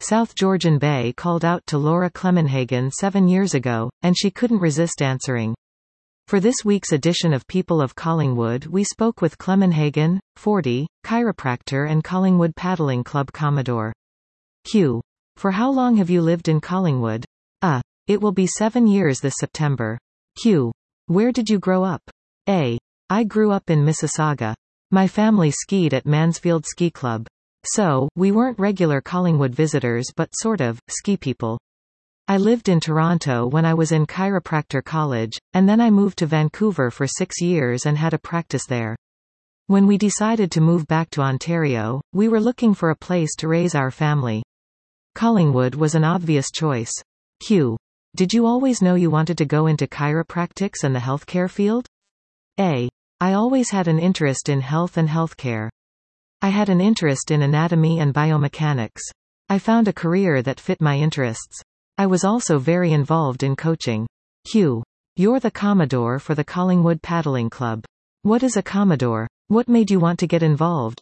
South Georgian Bay called out to Laura Clemenhagen 7 years ago, and she couldn't resist answering. For this week's edition of People of Collingwood we spoke with Clemenhagen, 40, chiropractor and Collingwood Paddling Club Commodore. Q. For how long have you lived in Collingwood? It will be 7 years this September. Q. Where did you grow up? A. I grew up in Mississauga. My family skied at Mansfield Ski Club. So, we weren't regular Collingwood visitors but sort of, ski people. I lived in Toronto when I was in chiropractor college, and then I moved to Vancouver for 6 years and had a practice there. When we decided to move back to Ontario, we were looking for a place to raise our family. Collingwood was an obvious choice. Q. Did you always know you wanted to go into chiropractics and the healthcare field? A. I always had an interest in health and healthcare. I had an interest in anatomy and biomechanics. I found a career that fit my interests. I was also very involved in coaching. Q. You're the Commodore for the Collingwood Paddling Club. What is a Commodore? What made you want to get involved?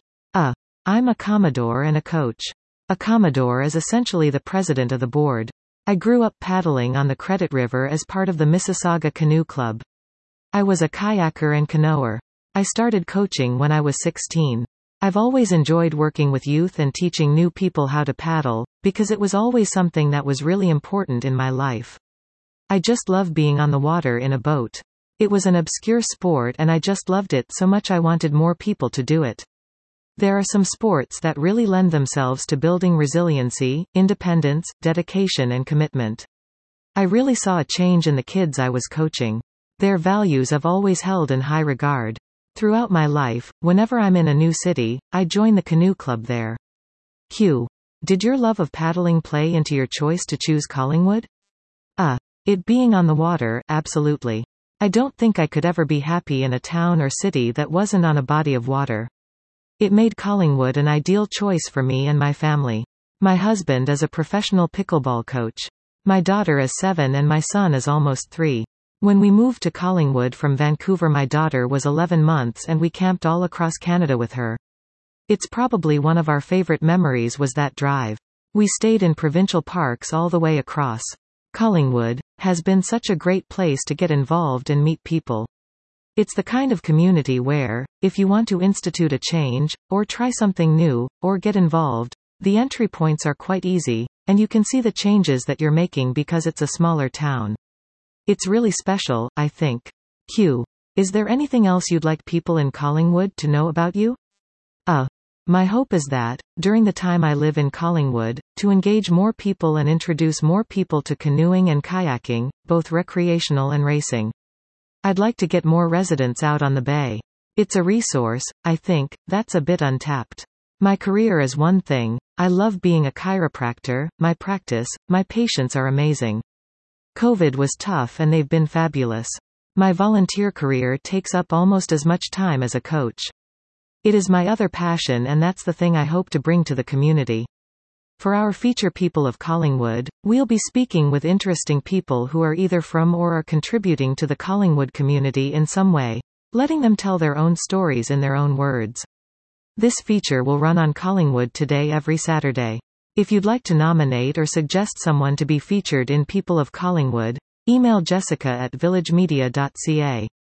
I'm a Commodore and a coach. A Commodore is essentially the president of the board. I grew up paddling on the Credit River as part of the Mississauga Canoe Club. I was a kayaker and canoer. I started coaching when I was 16. I've always enjoyed working with youth and teaching new people how to paddle, because it was always something that was really important in my life. I just love being on the water in a boat. It was an obscure sport and I just loved it so much I wanted more people to do it. There are some sports that really lend themselves to building resiliency, independence, dedication and commitment. I really saw a change in the kids I was coaching. Their values I've always held in high regard. Throughout my life, whenever I'm in a new city, I join the canoe club there. Q. Did your love of paddling play into your choice to choose Collingwood? It being on the water, absolutely. I don't think I could ever be happy in a town or city that wasn't on a body of water. It made Collingwood an ideal choice for me and my family. My husband is a professional pickleball coach. My daughter is 7 and my son is almost 3. When we moved to Collingwood from Vancouver, my daughter was 11 months and we camped all across Canada with her. It's probably one of our favorite memories was that drive. We stayed in provincial parks all the way across. Collingwood has been such a great place to get involved and meet people. It's the kind of community where, if you want to institute a change, or try something new, or get involved, the entry points are quite easy, and you can see the changes that you're making because it's a smaller town. It's really special, I think. Q. Is there anything else you'd like people in Collingwood to know about you? My hope is that, during the time I live in Collingwood, to engage more people and introduce more people to canoeing and kayaking, both recreational and racing. I'd like to get more residents out on the bay. It's a resource, I think, that's a bit untapped. My career is one thing, I love being a chiropractor, my practice, my patients are amazing. COVID was tough and they've been fabulous. My volunteer career takes up almost as much time as a coach. It is my other passion and that's the thing I hope to bring to the community. For our feature People of Collingwood, we'll be speaking with interesting people who are either from or are contributing to the Collingwood community in some way, letting them tell their own stories in their own words. This feature will run on Collingwood Today every Saturday. If you'd like to nominate or suggest someone to be featured in People of Collingwood, email Jessica at villagemedia.ca.